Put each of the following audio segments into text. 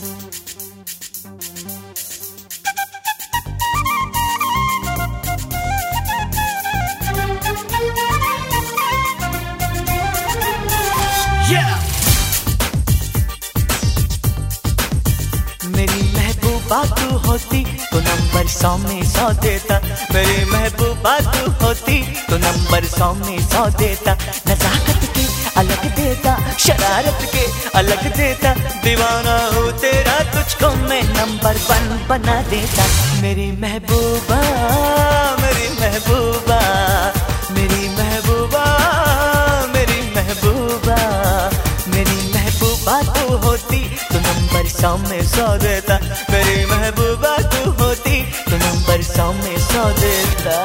मेरी महबूबा तू होती तो नंबर 100 में 100 देता। मेरी महबूबा तू होती तो नंबर 100 में 100 देता। नजाकत के अलग देता, शरारत के अलग देता। दीवाना हूँ तेरा, तुझको मैं नंबर 1 बना देता। मेरी महबूबा, मेरी महबूबा, मेरी महबूबा, मेरी महबूबा, मेरी महबूबा तू होती तो नंबर 100 में 100 देता। मेरी महबूबा तू होती तो नंबर 100 में 100 देता।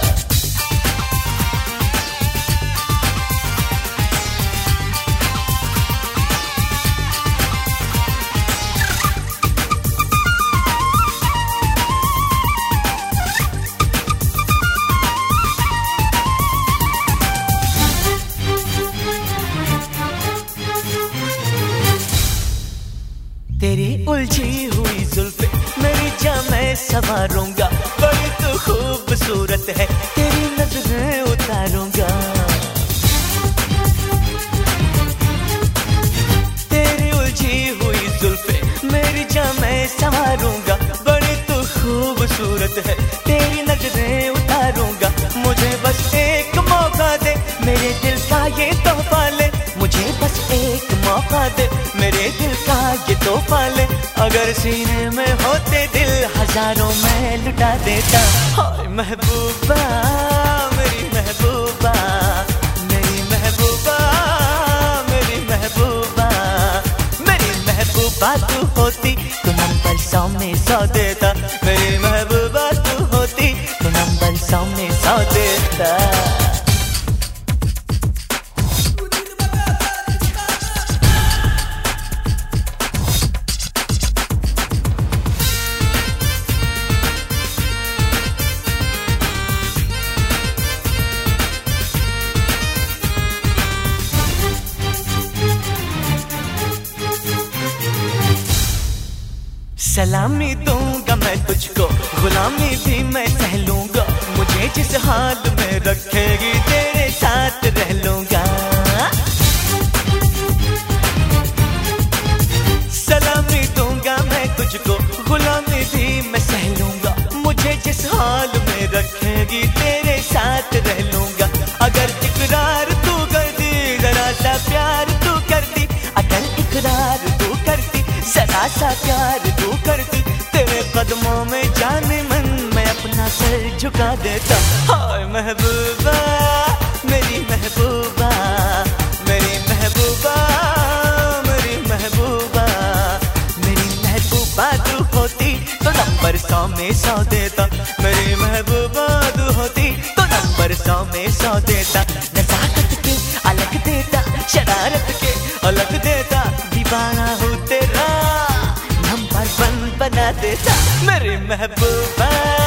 तेरी उलझी हुई जुल्फे मेरी जान मैं संवारूंगा। बड़ी तू खूबसूरत है, तेरी नजरें उतारूंगा। तेरी उलझी हुई जुल्फे मेरी जान मैं संवारूंगा। बड़ी तू खूबसूरत है, तेरी नजरें उतारूंगा। मुझे बस एक मौका दे, मेरे दिल का ये तोहफा ले। मुझे बस एक मौका दे, मेरे दिल का ये तोहफा ले। अगर सीने में होते दिल हजारों में लुटा देता। हाय महबूबा, मेरी महबूबा, मेरी महबूबा, मेरी महबूबा, मेरी महबूबा तू होती तो नंबर 100 में 100 देता। मेरी महबूबा तू होती तो नंबर 100 में 100 देता। सलामी दूंगा मैं तुझको, गुलामी भी मैं सह लूंगा। मुझे जिस हाल में रखेगी तेरे साथ रह लूंगा। सलामी दूंगा मैं तुझको, गुलामी भी मैं सह लूंगा। मुझे जिस हाल में रखेगी तेरे साथ रह लूंगा। अगर इकरार तू कर दी, जरा सा प्यार तू करती। अगर इकरार तू करती, जरा सा प्यार तू करती। तेरे कदमों में जाने मन मैं अपना सर झुका देता। हाय महबूबा, मेरी महबूबा, मेरी महबूबा, मेरी महबूबा, मेरी महबूबा तू होती तो नंबर 100 में 100 देता। मेरी महबूबा तू होती तो नंबर 100 में 100 देता। नजाकत के अलग देता, शरारत के अलग देता। दीवाना हूँ तेरा, नंबर 1 बना देता। मेरी महबूबा।